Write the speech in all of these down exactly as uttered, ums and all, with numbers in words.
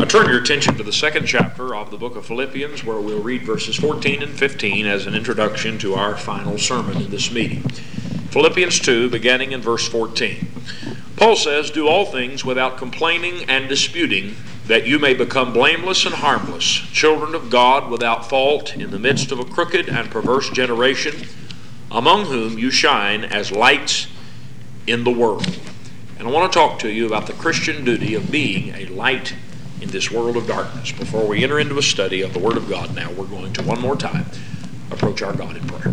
turn your attention to the second chapter of the book of Philippians, where we'll read verses fourteen and fifteen as an introduction to our final sermon in this meeting. Philippians two, beginning in verse fourteen. Paul says, "Do all things without complaining and disputing, that you may become blameless and harmless, children of God without fault, in the midst of a crooked and perverse generation, among whom you shine as lights in the world." And I want to talk to you about the Christian duty of being a light in this world of darkness. Before we enter into a study of the Word of God now, we're going to one more time approach our God in prayer.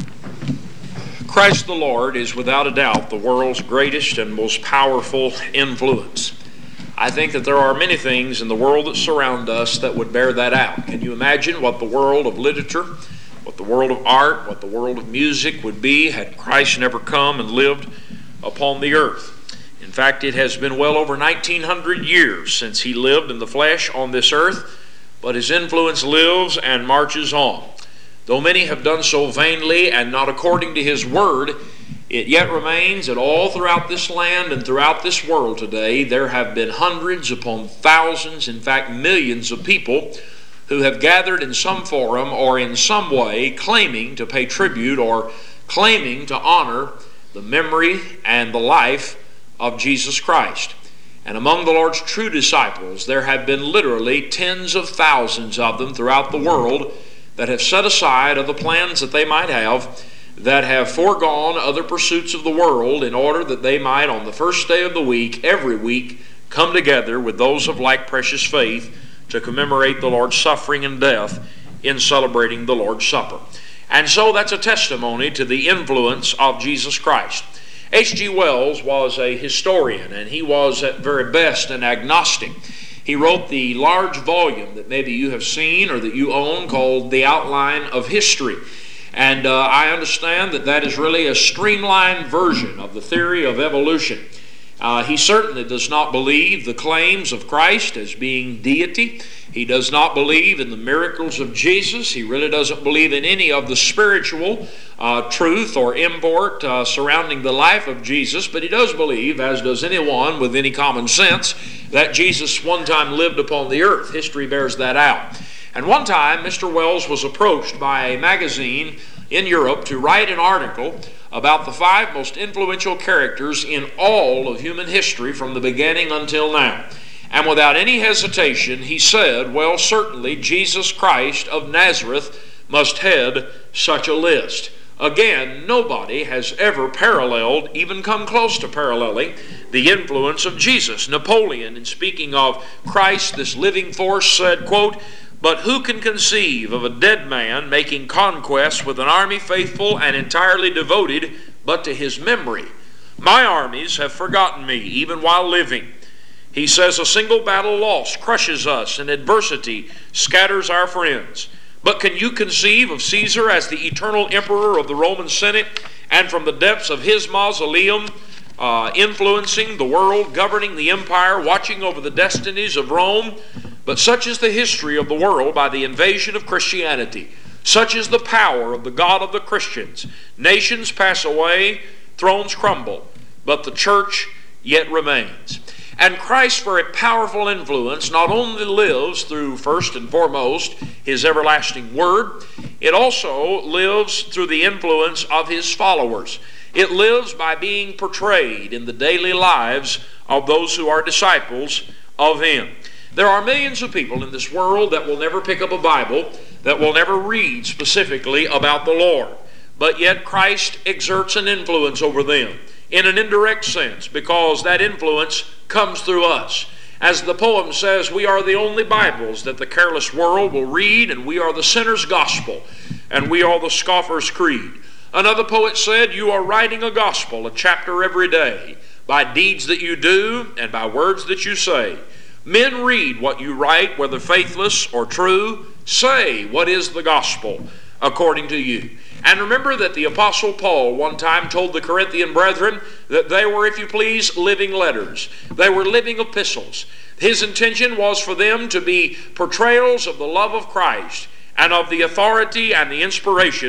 Christ the Lord is without a doubt the world's greatest and most powerful influence. I think that there are many things in the world that surround us that would bear that out. Can you imagine what the world of literature, what the world of art, what the world of music would be had Christ never come and lived upon the earth? In fact, it has been well over nineteen hundred years since he lived in the flesh on this earth, but his influence lives and marches on. Though many have done so vainly and not according to his word, it yet remains that all throughout this land and throughout this world today, there have been hundreds upon thousands, in fact millions of people who have gathered in some forum or in some way claiming to pay tribute or claiming to honor the memory and the life of Jesus Christ. And among the Lord's true disciples, there have been literally tens of thousands of them throughout the world that have set aside other plans that they might have, that have foregone other pursuits of the world in order that they might, on the first day of the week, every week, come together with those of like precious faith to commemorate the Lord's suffering and death in celebrating the Lord's Supper. And so that's a testimony to the influence of Jesus Christ. H G Wells was a historian, and he was at very best an agnostic. He wrote the large volume that maybe you have seen or that you own called The Outline of History. And uh, I understand that that is really a streamlined version of the theory of evolution. Uh, he certainly does not believe the claims of Christ as being deity. He does not believe in the miracles of Jesus. He really doesn't believe in any of the spiritual uh, truth or import uh, surrounding the life of Jesus. But he does believe, as does anyone with any common sense, that Jesus one time lived upon the earth. History bears that out. And one time, Mister Wells was approached by a magazine in Europe to write an article about the five most influential characters in all of human history from the beginning until now. And without any hesitation, he said, well, certainly Jesus Christ of Nazareth must head such a list. Again, nobody has ever paralleled, even come close to paralleling, the influence of Jesus. Napoleon, in speaking of Christ, this living force, said, quote, "But who can conceive of a dead man making conquests with an army faithful and entirely devoted but to his memory? My armies have forgotten me, even while living." He says, "A single battle lost crushes us, and adversity scatters our friends. But can you conceive of Caesar as the eternal emperor of the Roman Senate, and from the depths of his mausoleum, uh, influencing the world, governing the empire, watching over the destinies of Rome? But such is the history of the world by the invasion of Christianity. Such is the power of the God of the Christians. Nations pass away, thrones crumble, but the church yet remains." And Christ's very powerful influence not only lives through, first and foremost, his everlasting word, it also lives through the influence of his followers. It lives by being portrayed in the daily lives of those who are disciples of him. There are millions of people in this world that will never pick up a Bible, that will never read specifically about the Lord. But yet Christ exerts an influence over them in an indirect sense, because that influence comes through us. As the poem says, we are the only Bibles that the careless world will read, and we are the sinner's gospel, and we are the scoffer's creed. Another poet said, you are writing a gospel, a chapter every day, by deeds that you do and by words that you say. Men read what you write, whether faithless or true. Say, what is the gospel according to you? And remember that the Apostle Paul one time told the Corinthian brethren that they were, if you please, living letters. They were living epistles. His intention was for them to be portrayals of the love of Christ and of the authority and the inspiration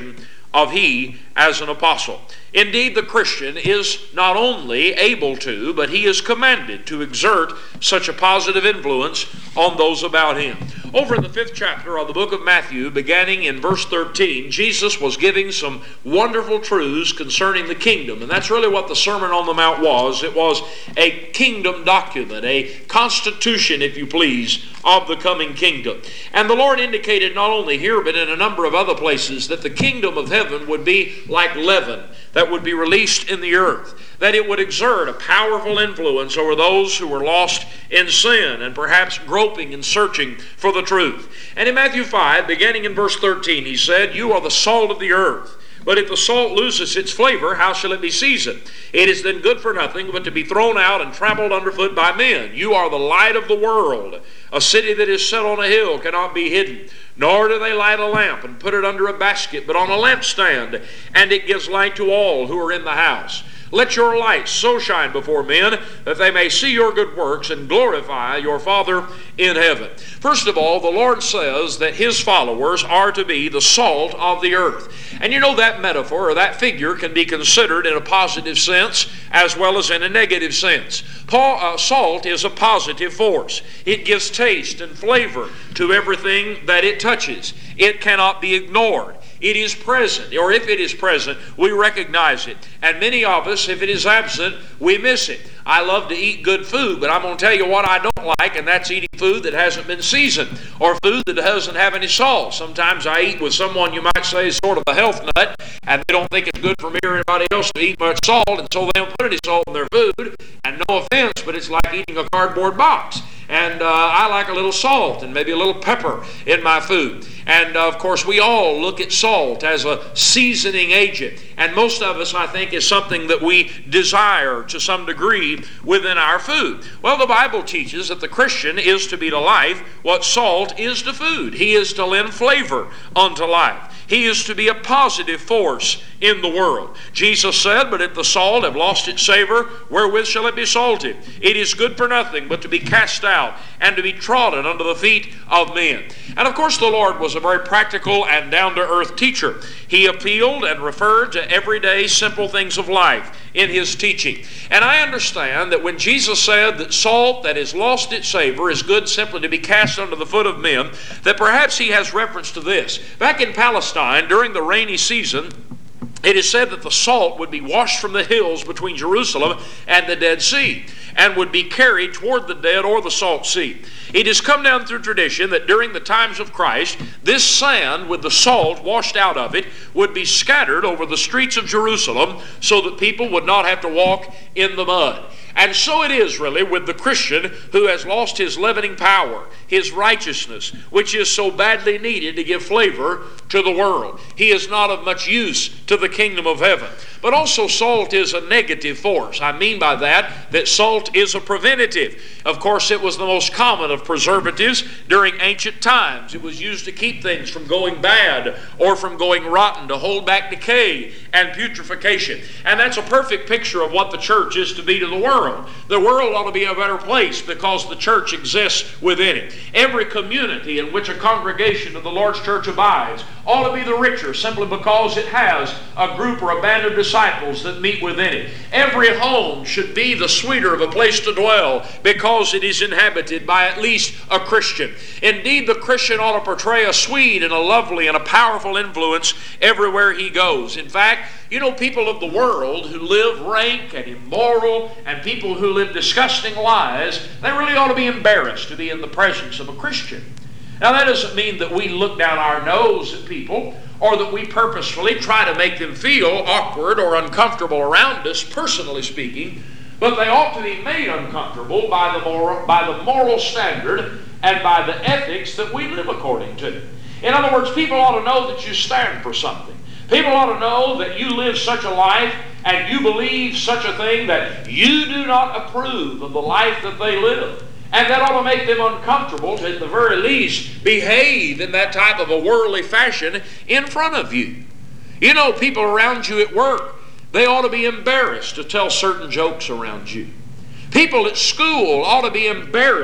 of he as an apostle. Indeed, the Christian is not only able to, but he is commanded to exert such a positive influence on those about him. Over in the fifth chapter of the book of Matthew, beginning in verse thirteen, Jesus was giving some wonderful truths concerning the kingdom. And that's really what the Sermon on the Mount was. It was a kingdom document, a constitution, if you please, of the coming kingdom. And the Lord indicated not only here, but in a number of other places, that the kingdom of heaven would be like leaven that would be released in the earth, that it would exert a powerful influence over those who were lost in sin and perhaps groping and searching for the truth. And in Matthew five, beginning in verse thirteen, he said, "You are the salt of the earth. But if the salt loses its flavor, how shall it be seasoned? It is then good for nothing but to be thrown out and trampled underfoot by men. You are the light of the world. A city that is set on a hill cannot be hidden. Nor do they light a lamp and put it under a basket, but on a lampstand, and it gives light to all who are in the house. Let your light so shine before men that they may see your good works and glorify your Father in heaven." First of all, the Lord says that his followers are to be the salt of the earth. And you know that metaphor or that figure can be considered in a positive sense as well as in a negative sense. Paul, uh, salt is a positive force. It gives taste and flavor to everything that it touches. It cannot be ignored. It is present, or if it is present, we recognize it. And many of us, if it is absent, we miss it. I love to eat good food, but I'm going to tell you what I don't like, and that's eating food that hasn't been seasoned, or food that doesn't have any salt. Sometimes I eat with someone you might say is sort of a health nut, and they don't think it's good for me or anybody else to eat much salt, and so they don't put any salt in their food. And no offense, but it's like eating a cardboard box. And uh, I like a little salt and maybe a little pepper in my food. And uh, of course, we all look at salt as a seasoning agent. And most of us, I think, is something that we desire to some degree within our food. Well, the Bible teaches that the Christian is to be to life what salt is to food. He is to lend flavor unto life. He is to be a positive force in the world. Jesus said, "But if the salt have lost its savor, wherewith shall it be salted? It is good for nothing but to be cast out and to be trodden under the feet of men." And of course, the Lord was a very practical and down-to-earth teacher. He appealed and referred to everyday simple things of life in his teaching. And I understand that when Jesus said that salt that has lost its savor is good simply to be cast under the foot of men, that perhaps he has reference to this. Back in Palestine, during the rainy season, it is said that the salt would be washed from the hills between Jerusalem and the Dead Sea and would be carried toward the Dead or the Salt Sea. It has come down through tradition that during the times of Christ, this sand with the salt washed out of it would be scattered over the streets of Jerusalem so that people would not have to walk in the mud. And so it is really with the Christian who has lost his leavening power, his righteousness, which is so badly needed to give flavor to the world. He is not of much use to the kingdom of heaven. But also salt is a negative force. I mean by that, that salt is a preventative. Of course, it was the most common of preservatives during ancient times. It was used to keep things from going bad or from going rotten, to hold back decay and putrefaction. And that's a perfect picture of what the church is to be to the world. The world ought to be a better place because the church exists within it. Every community in which a congregation of the Lord's church abides ought to be the richer simply because it has a group or a band of disciples that meet within it. Every home should be the sweeter of a place to dwell because it is inhabited by at least a Christian. Indeed, the Christian ought to portray a sweet and a lovely and a powerful influence everywhere he goes. In fact, you know, people of the world who live rank and immoral and people who live disgusting lives, they really ought to be embarrassed to be in the presence of a Christian. Now, that doesn't mean that we look down our nose at people or that we purposefully try to make them feel awkward or uncomfortable around us, personally speaking, but they ought to be made uncomfortable by the moral, by the moral standard and by the ethics that we live according to. In other words, people ought to know that you stand for something. People ought to know that you live such a life and you believe such a thing that you do not approve of the life that they live. And that ought to make them uncomfortable to, at the very least, behave in that type of a worldly fashion in front of you. You know, people around you at work, they ought to be embarrassed to tell certain jokes around you. People at school ought to be embarrassed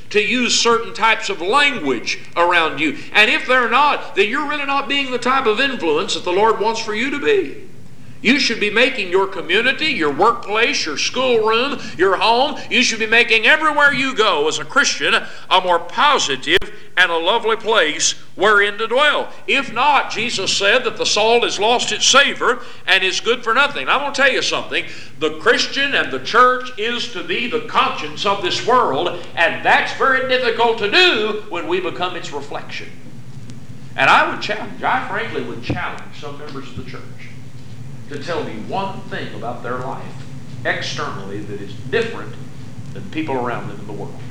to use certain types of language around you. And if they're not, then you're really not being the type of influence that the Lord wants for you to be. You should be making your community, your workplace, your schoolroom, your home, you should be making everywhere you go as a Christian a more positive and a lovely place wherein to dwell. If not, Jesus said that the salt has lost its savor and is good for nothing. I'm going to tell you something. The Christian and the church is to be the conscience of this world, and that's very difficult to do when we become its reflection. And I would challenge, I frankly would challenge some members of the church to tell me one thing about their life externally that is different than people around them in the world.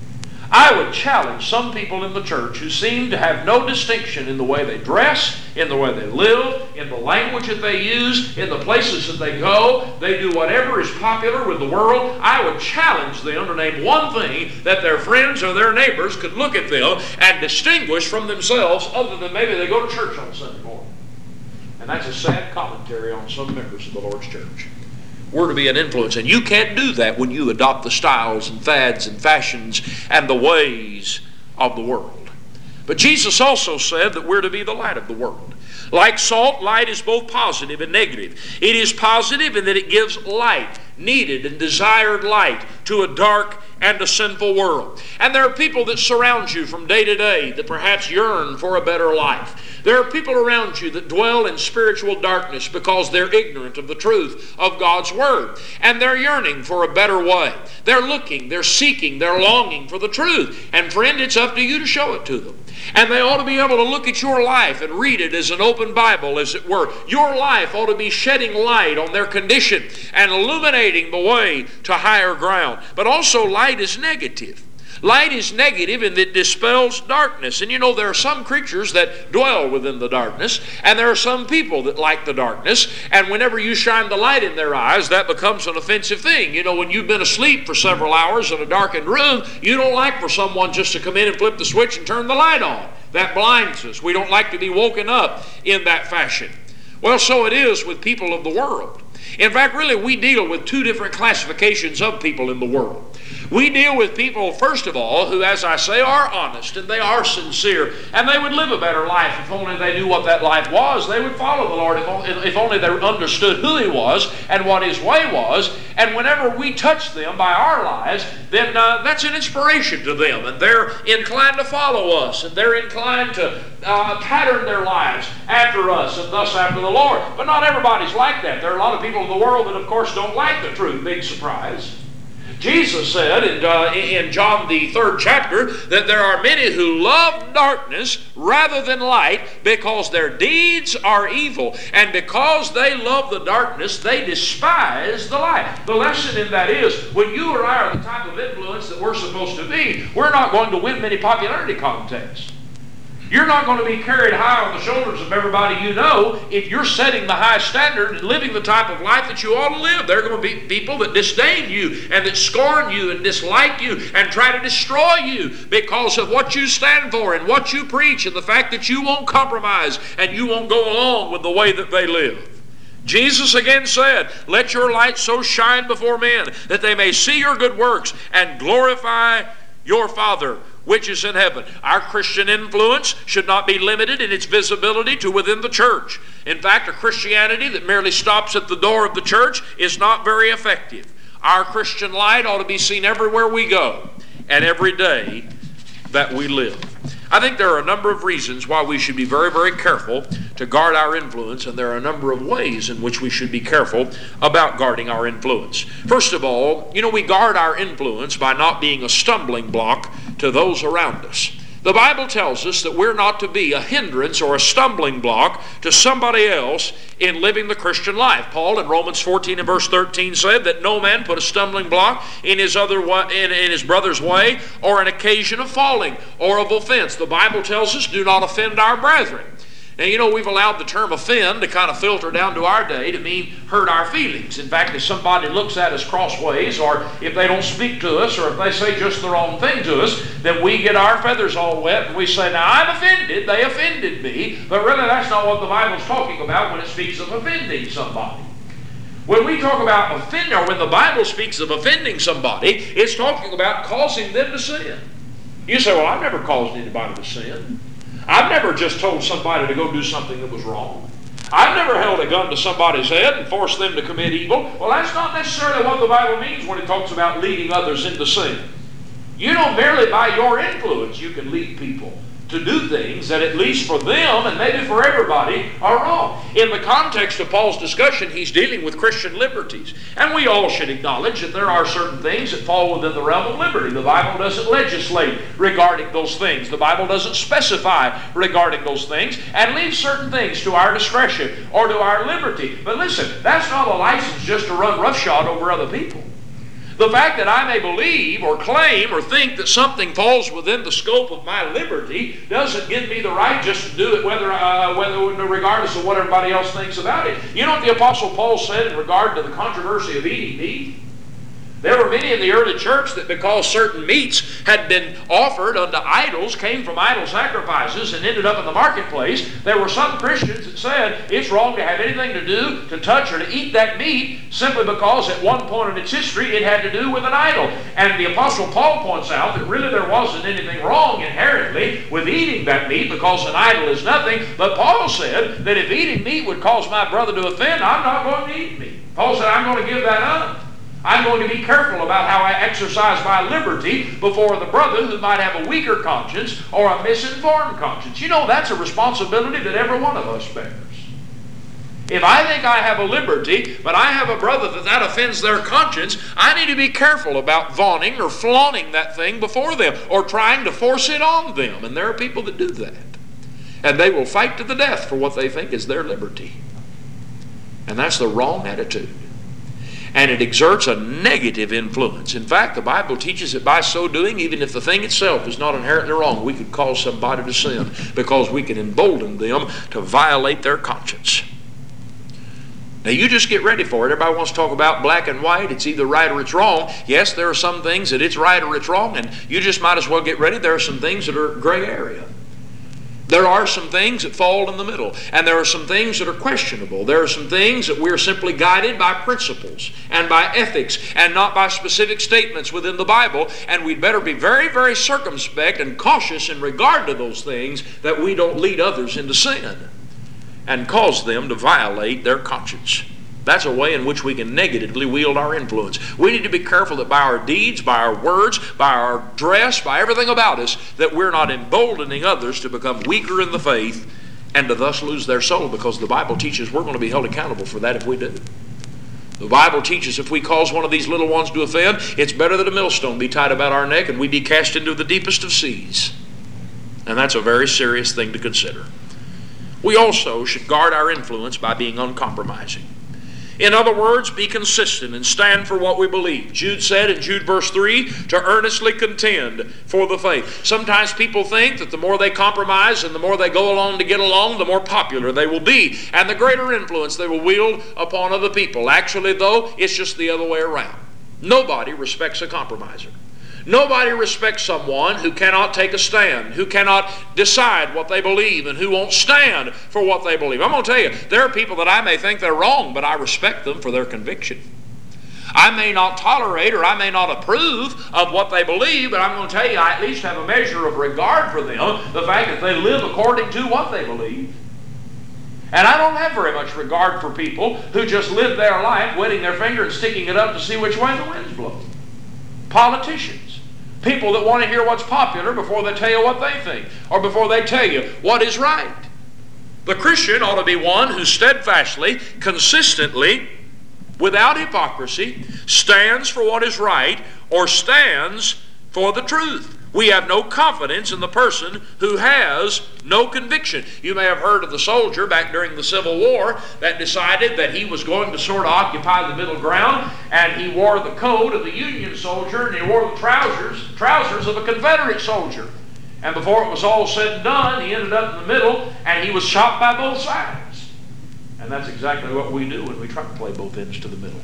I would challenge some people in the church who seem to have no distinction in the way they dress, in the way they live, in the language that they use, in the places that they go. They do whatever is popular with the world. I would challenge them to name one thing that their friends or their neighbors could look at them and distinguish from themselves, other than maybe they go to church on Sunday morning. And that's a sad commentary on some members of the Lord's church. We're to be an influence, and you can't do that when you adopt the styles and fads and fashions and the ways of the world. But Jesus also said that we're to be the light of the world. Like salt, light is both positive and negative. It is positive in that it gives light, needed and desired light, to a dark and a sinful world. And there are people that surround you from day to day that perhaps yearn for a better life. There are people around you that dwell in spiritual darkness because they're ignorant of the truth of God's Word. And they're yearning for a better way. They're looking, they're seeking, they're longing for the truth. And friend, it's up to you to show it to them. And they ought to be able to look at your life and read it as an open Bible, as it were. Your life ought to be shedding light on their condition and illuminating the way to higher ground. But also light is negative. Light is negative in that it dispels darkness. And you know, there are some creatures that dwell within the darkness, and there are some people that like the darkness, and whenever you shine the light in their eyes, that becomes an offensive thing. You know, when you've been asleep for several hours in a darkened room, you don't like for someone just to come in and flip the switch and turn the light on. That blinds us. We don't like to be woken up in that fashion. Well, so it is with people of the world. In fact, really, we deal with two different classifications of people in the world. We deal with people, first of all, who, as I say, are honest and they are sincere, and they would live a better life if only they knew what that life was. They would follow the Lord if, if only they understood who He was and what His way was. And whenever we touch them by our lives, then uh, that's an inspiration to them, and they're inclined to follow us, and they're inclined to uh, pattern their lives after us and thus after the Lord. But not everybody's like that. There are a lot of people in the world that, of course, don't like the truth. Big surprise. Jesus said in, uh, in John the third chapter that there are many who love darkness rather than light because their deeds are evil. And because they love the darkness, they despise the light. The lesson in that is, when you or I are the type of influence that we're supposed to be, we're not going to win many popularity contests. You're not going to be carried high on the shoulders of everybody you know if you're setting the high standard and living the type of life that you ought to live. There are going to be people that disdain you and that scorn you and dislike you and try to destroy you because of what you stand for and what you preach and the fact that you won't compromise and you won't go along with the way that they live. Jesus again said, "Let your light so shine before men that they may see your good works and glorify your Father which is in heaven." Our Christian influence should not be limited in its visibility to within the church. In fact, a Christianity that merely stops at the door of the church is not very effective. Our Christian light ought to be seen everywhere we go and every day that we live. I think there are a number of reasons why we should be very, very careful to guard our influence, and there are a number of ways in which we should be careful about guarding our influence. First of all, you know, we guard our influence by not being a stumbling block to those around us. The Bible tells us that we're not to be a hindrance or a stumbling block to somebody else in living the Christian life. Paul in Romans fourteen and verse thirteen said that no man put a stumbling block in his other in, in his brother's way, or an occasion of falling or of offense. The Bible tells us, do not offend our brethren. Now, you know, we've allowed the term offend to kind of filter down to our day to mean hurt our feelings. In fact, if somebody looks at us crossways, or if they don't speak to us, or if they say just the wrong thing to us, then we get our feathers all wet and we say, now I'm offended, they offended me. But really, that's not what the Bible's talking about when it speaks of offending somebody. When we talk about offending, or when the Bible speaks of offending somebody, it's talking about causing them to sin. You say, well, I've never caused anybody to sin. I've never just told somebody to go do something that was wrong. I've never held a gun to somebody's head and forced them to commit evil. Well, that's not necessarily what the Bible means when it talks about leading others into sin. You know, merely by your influence you can lead people to do things that, at least for them and maybe for everybody, are wrong. In the context of Paul's discussion, he's dealing with Christian liberties. And we all should acknowledge that there are certain things that fall within the realm of liberty. The Bible doesn't legislate regarding those things. The Bible doesn't specify regarding those things and leaves certain things to our discretion or to our liberty. But listen, that's not a license just to run roughshod over other people. The fact that I may believe or claim or think that something falls within the scope of my liberty doesn't give me the right just to do it whether, uh, whether regardless of what everybody else thinks about it. You know what the Apostle Paul said in regard to the controversy of eating meat? There were many in the early church that, because certain meats had been offered unto idols, came from idol sacrifices and ended up in the marketplace, there were some Christians that said it's wrong to have anything to do, to touch, or to eat that meat simply because at one point in its history it had to do with an idol. And the Apostle Paul points out that really there wasn't anything wrong inherently with eating that meat because an idol is nothing. But Paul said that if eating meat would cause my brother to offend, I'm not going to eat meat. Paul said, I'm going to give that up. I'm going to be careful about how I exercise my liberty before the brother who might have a weaker conscience or a misinformed conscience. You know, that's a responsibility that every one of us bears. If I think I have a liberty, but I have a brother that that offends their conscience, I need to be careful about vaunting or flaunting that thing before them or trying to force it on them. And there are people that do that. And they will fight to the death for what they think is their liberty. And that's the wrong attitude. And it exerts a negative influence. In fact, the Bible teaches that by so doing, even if the thing itself is not inherently wrong, we could cause somebody to sin because we can embolden them to violate their conscience. Now you just get ready for it. Everybody wants to talk about black and white. It's either right or it's wrong. Yes, there are some things that it's right or it's wrong, and you just might as well get ready. There are some things that are gray area. There are some things that fall in the middle, and there are some things that are questionable. There are some things that we're simply guided by principles and by ethics and not by specific statements within the Bible, and we'd better be very, very circumspect and cautious in regard to those things that we don't lead others into sin and cause them to violate their conscience. That's a way in which we can negatively wield our influence. We need to be careful that by our deeds, by our words, by our dress, by everything about us, that we're not emboldening others to become weaker in the faith and to thus lose their soul, because the Bible teaches we're going to be held accountable for that if we do. The Bible teaches if we cause one of these little ones to offend, it's better that a millstone be tied about our neck and we be cast into the deepest of seas. And that's a very serious thing to consider. We also should guard our influence by being uncompromising. In other words, be consistent and stand for what we believe. Jude said in Jude verse three, to earnestly contend for the faith. Sometimes people think that the more they compromise and the more they go along to get along, the more popular they will be and the greater influence they will wield upon other people. Actually, though, it's just the other way around. Nobody respects a compromiser. Nobody respects someone who cannot take a stand, who cannot decide what they believe, and who won't stand for what they believe. I'm going to tell you, there are people that I may think they're wrong, but I respect them for their conviction. I may not tolerate or I may not approve of what they believe, but I'm going to tell you, I at least have a measure of regard for them, the fact that they live according to what they believe. And I don't have very much regard for people who just live their life wetting their finger and sticking it up to see which way the winds blow. Politicians. People that want to hear what's popular before they tell you what they think, or before they tell you what is right. The Christian ought to be one who steadfastly, consistently, without hypocrisy, stands for what is right, or stands for the truth. We have no confidence in the person who has no conviction. You may have heard of the soldier back during the Civil War that decided that he was going to sort of occupy the middle ground, and he wore the coat of the Union soldier and he wore the trousers, trousers of a Confederate soldier. And before it was all said and done, he ended up in the middle and he was shot by both sides. And that's exactly what we do when we try to play both ends to the middle.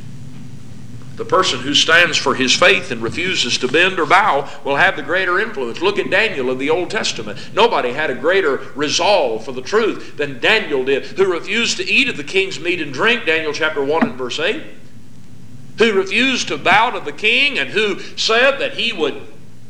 The person who stands for his faith and refuses to bend or bow will have the greater influence. Look at Daniel of the Old Testament. Nobody had a greater resolve for the truth than Daniel did, who refused to eat of the king's meat and drink, Daniel chapter one and verse eight, who refused to bow to the king and who said that he would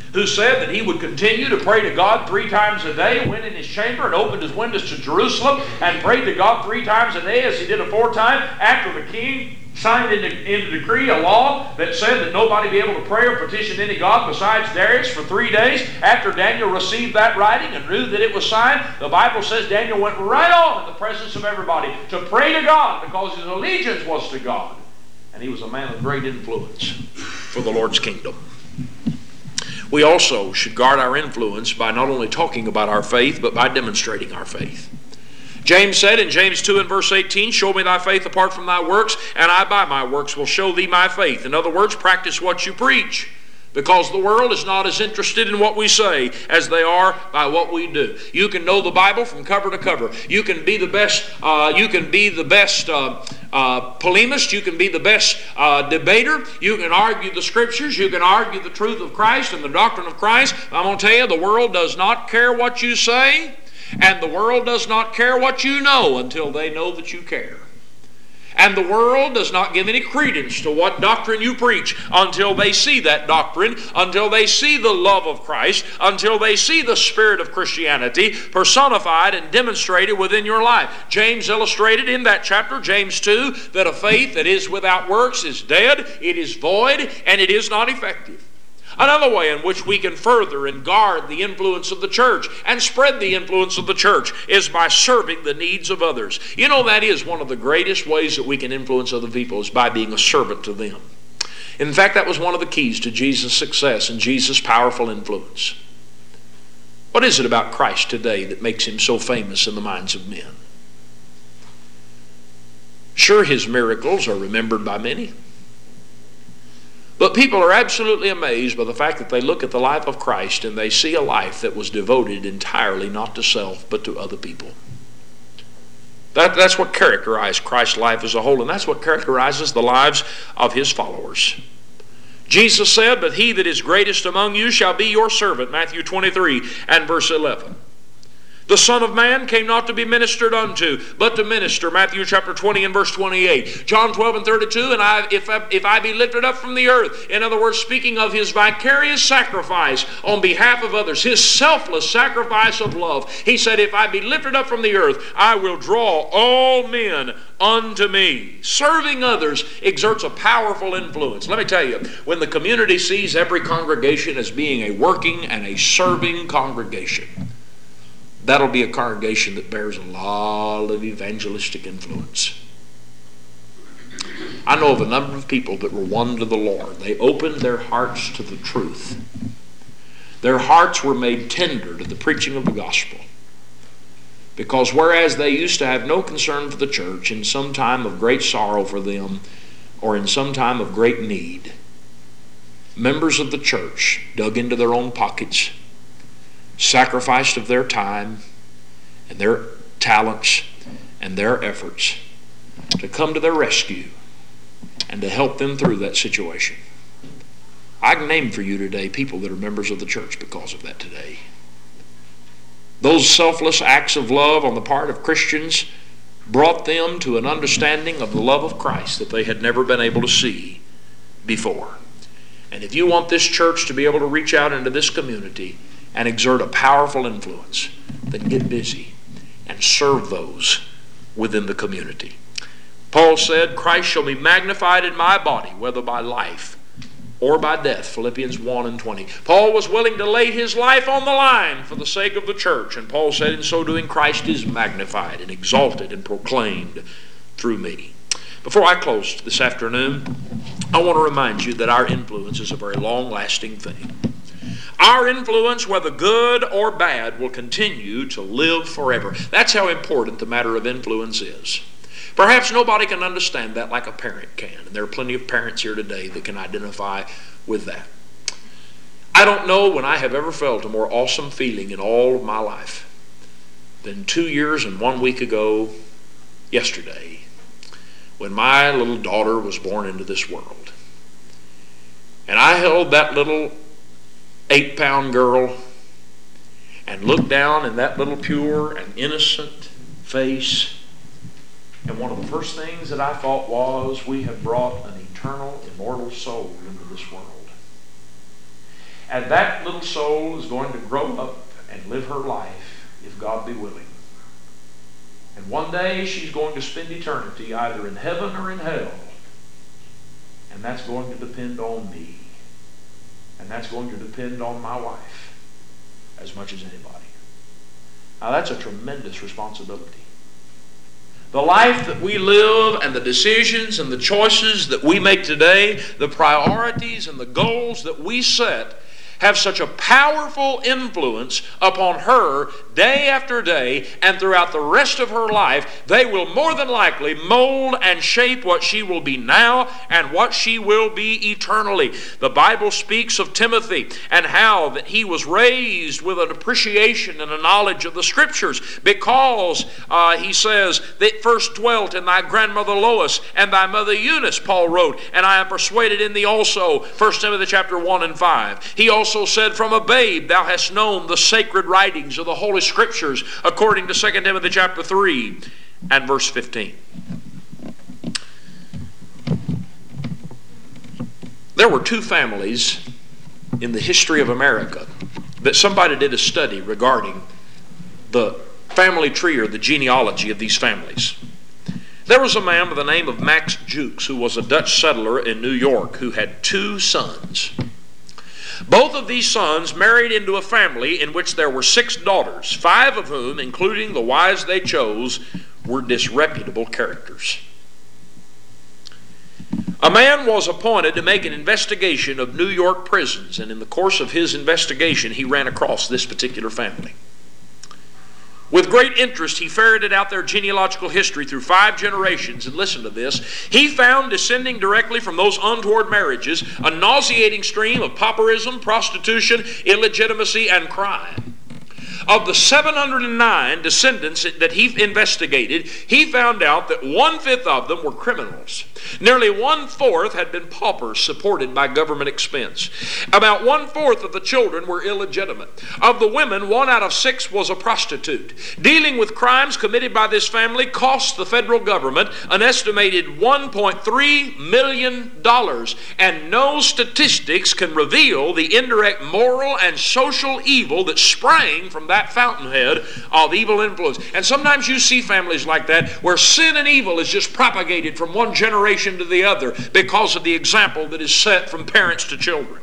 who said that he would continue to pray to God three times a day, went in his chamber and opened his windows to Jerusalem and prayed to God three times a day as he did aforetime, after the king signed into, into decree a law that said that nobody be able to pray or petition any God besides Darius for three days. After Daniel received that writing and knew that it was signed, the Bible says Daniel went right on in the presence of everybody to pray to God because his allegiance was to God. And he was a man of great influence for the Lord's kingdom. We also should guard our influence by not only talking about our faith, but by demonstrating our faith. James said in James two and verse eighteen, "Show me thy faith apart from thy works, and I by my works will show thee my faith." In other words, practice what you preach. Because the world is not as interested in what we say as they are by what we do. You can know the Bible from cover to cover. You can be the best. Uh, you can be the best uh, uh, polemist. You can be the best uh, debater. You can argue the Scriptures. You can argue the truth of Christ and the doctrine of Christ. I'm going to tell you, the world does not care what you say, and the world does not care what you know until they know that you care. And the world does not give any credence to what doctrine you preach until they see that doctrine, until they see the love of Christ, until they see the spirit of Christianity personified and demonstrated within your life. James illustrated in that chapter, James two, that a faith that is without works is dead, it is void, and it is not effective. Another way in which we can further and guard the influence of the church and spread the influence of the church is by serving the needs of others. You know, that is one of the greatest ways that we can influence other people, is by being a servant to them. In fact, that was one of the keys to Jesus' success and Jesus' powerful influence. What is it about Christ today that makes him so famous in the minds of men? Sure, his miracles are remembered by many. But people are absolutely amazed by the fact that they look at the life of Christ and they see a life that was devoted entirely not to self but to other people. That, that's what characterized Christ's life as a whole, and that's what characterizes the lives of his followers. Jesus said, "But he that is greatest among you shall be your servant," Matthew twenty-three and verse eleven. The Son of Man came not to be ministered unto, but to minister, Matthew chapter twenty and verse twenty-eight. John twelve and thirty-two, and I, if, I, if I be lifted up from the earth. In other words, speaking of his vicarious sacrifice on behalf of others, his selfless sacrifice of love. He said, "If I be lifted up from the earth, I will draw all men unto me." Serving others exerts a powerful influence. Let me tell you, when the community sees every congregation as being a working and a serving congregation, that'll be a congregation that bears a lot of evangelistic influence. I know of a number of people that were won to the Lord. They opened their hearts to the truth. Their hearts were made tender to the preaching of the gospel. Because whereas they used to have no concern for the church in some time of great sorrow for them or in some time of great need, members of the church dug into their own pockets, sacrificed of their time and their talents and their efforts to come to their rescue and to help them through that situation. I can name for you today people that are members of the church because of that today. Those selfless acts of love on the part of Christians brought them to an understanding of the love of Christ that they had never been able to see before. And if you want this church to be able to reach out into this community and exert a powerful influence, then get busy and serve those within the community. Paul said, "Christ shall be magnified in my body, whether by life or by death," Philippians one and twenty. Paul was willing to lay his life on the line for the sake of the church, and Paul said, in so doing, Christ is magnified and exalted and proclaimed through me. Before I close this afternoon, I want to remind you that our influence is a very long-lasting thing. Our influence, whether good or bad, will continue to live forever. That's how important the matter of influence is. Perhaps nobody can understand that like a parent can, and there are plenty of parents here today that can identify with that. I don't know when I have ever felt a more awesome feeling in all of my life than two years and one week ago yesterday, when my little daughter was born into this world. And I held that little eight-pound girl and looked down in that little pure and innocent face, and one of the first things that I thought was, we have brought an eternal, immortal soul into this world. And that little soul is going to grow up and live her life, if God be willing. And one day she's going to spend eternity either in heaven or in hell. And that's going to depend on me. And that's going to depend on my wife as much as anybody. Now that's a tremendous responsibility. The life that we live and the decisions and the choices that we make today, the priorities and the goals that we set, have such a powerful influence upon her day after day, and throughout the rest of her life, they will more than likely mold and shape what she will be now and what she will be eternally. The Bible speaks of Timothy and how that he was raised with an appreciation and a knowledge of the Scriptures, because uh, he says that first dwelt in thy grandmother Lois and thy mother Eunice, Paul wrote, and I am persuaded in thee also, First Timothy chapter one and five. He also Also said, from a babe thou hast known the sacred writings of the Holy Scriptures, according to Second Timothy chapter three and verse fifteen. There were two families in the history of America that somebody did a study regarding the family tree or the genealogy of these families. There was a man by the name of Max Jukes, who was a Dutch settler in New York, who had two sons. Both of these sons married into a family in which there were six daughters, five of whom, including the wives they chose, were disreputable characters. A man was appointed to make an investigation of New York prisons, and in the course of his investigation, he ran across this particular family. With great interest, he ferreted out their genealogical history through five generations, and listen to this. He found, descending directly from those untoward marriages, a nauseating stream of pauperism, prostitution, illegitimacy, and crime. Of the seven hundred nine descendants that he investigated, he found out that one-fifth of them were criminals. Nearly one-fourth had been paupers supported by government expense. About one-fourth of the children were illegitimate. Of the women, one out of six was a prostitute. Dealing with crimes committed by this family cost the federal government an estimated one point three million dollars, and no statistics can reveal the indirect moral and social evil that sprang from that fountainhead of evil influence. And sometimes you see families like that where sin and evil is just propagated from one generation to the other because of the example that is set from parents to children.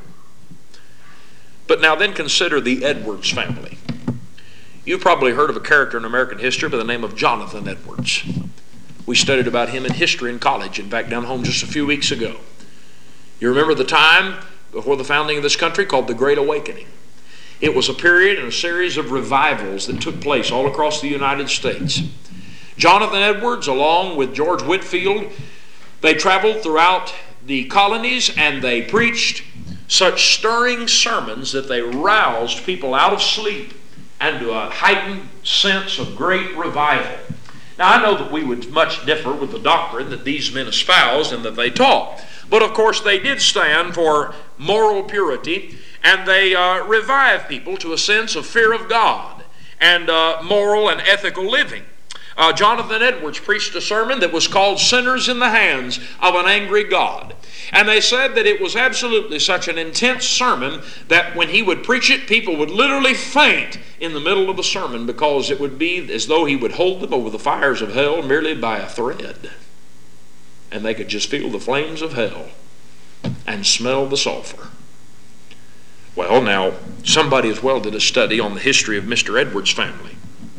But now then consider the Edwards family. You've probably heard of a character in American history by the name of Jonathan Edwards. We studied about him in history in college, in fact down home just a few weeks ago. You remember the time before the founding of this country called the Great Awakening. It was a period and a series of revivals that took place all across the United States. Jonathan Edwards, along with George Whitefield, they traveled throughout the colonies and they preached such stirring sermons that they roused people out of sleep and to a heightened sense of great revival. Now, I know that we would much differ with the doctrine that these men espoused and that they taught, but of course they did stand for moral purity, and they uh, revived people to a sense of fear of God and uh, moral and ethical living. Uh, Jonathan Edwards preached a sermon that was called Sinners in the Hands of an Angry God. And they said that it was absolutely such an intense sermon that when he would preach it, people would literally faint in the middle of the sermon, because it would be as though he would hold them over the fires of hell merely by a thread. And they could just feel the flames of hell and smell the sulfur. Well, now, somebody as well did a study on the history of Mister Edwards' family.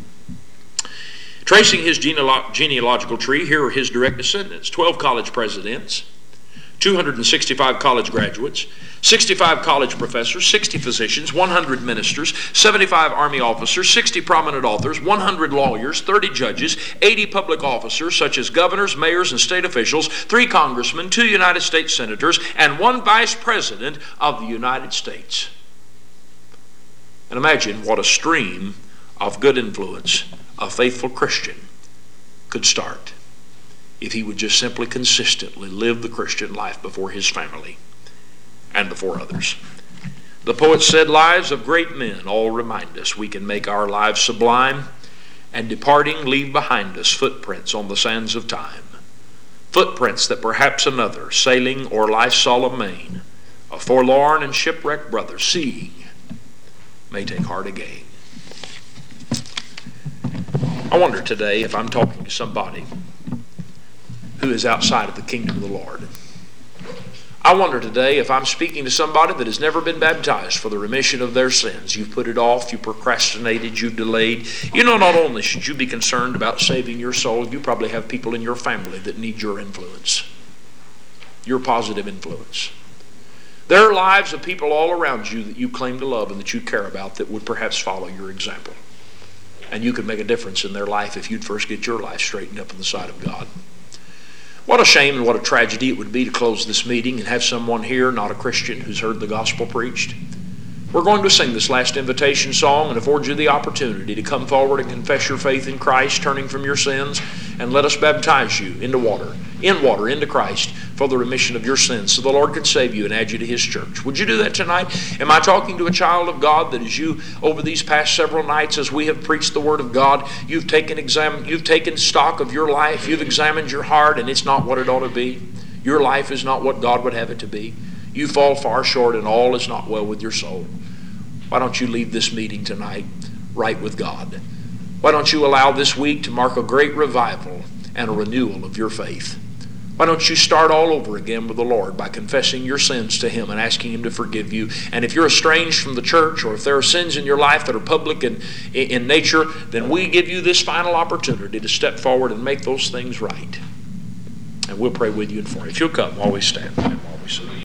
Tracing his genealog- genealogical tree, here are his direct descendants: twelve college presidents, two hundred sixty-five college graduates, sixty-five college professors, sixty physicians, one hundred ministers, seventy-five army officers, sixty prominent authors, one hundred lawyers, thirty judges, eighty public officers such as governors, mayors, and state officials, three congressmen, two United States senators, and one vice president of the United States. And imagine what a stream of good influence a faithful Christian could start if he would just simply consistently live the Christian life before his family and before others. The poet said, lives of great men all remind us we can make our lives sublime, and departing leave behind us footprints on the sands of time, footprints that perhaps another, sailing o'er life's solemn main, a forlorn and shipwrecked brother, seeing, may take heart again. I wonder today if I'm talking to somebody who is outside of the kingdom of the Lord. I wonder today if I'm speaking to somebody that has never been baptized for the remission of their sins. You've put it off, you procrastinated, you've delayed. You know, not only should you be concerned about saving your soul, you probably have people in your family that need your influence, your positive influence. There are lives of people all around you that you claim to love and that you care about that would perhaps follow your example. And you could make a difference in their life if you'd first get your life straightened up in the sight of God. What a shame and what a tragedy it would be to close this meeting and have someone here, not a Christian, who's heard the gospel preached. We're going to sing this last invitation song and afford you the opportunity to come forward and confess your faith in Christ, turning from your sins, and let us baptize you into water, in water, into Christ, for the remission of your sins, so the Lord can save you and add you to His church. Would you do that tonight? Am I talking to a child of God that as you, over these past several nights, as we have preached the Word of God, you've taken exam, you've taken stock of your life, you've examined your heart, and it's not what it ought to be? Your life is not what God would have it to be. You fall far short, and all is not well with your soul. Why don't you leave this meeting tonight right with God? Why don't you allow this week to mark a great revival and a renewal of your faith? Why don't you start all over again with the Lord by confessing your sins to Him and asking Him to forgive you? And if you're estranged from the church, or if there are sins in your life that are public in, in nature, then we give you this final opportunity to step forward and make those things right. And we'll pray with you and for you. If you'll come while we stand and while we sing.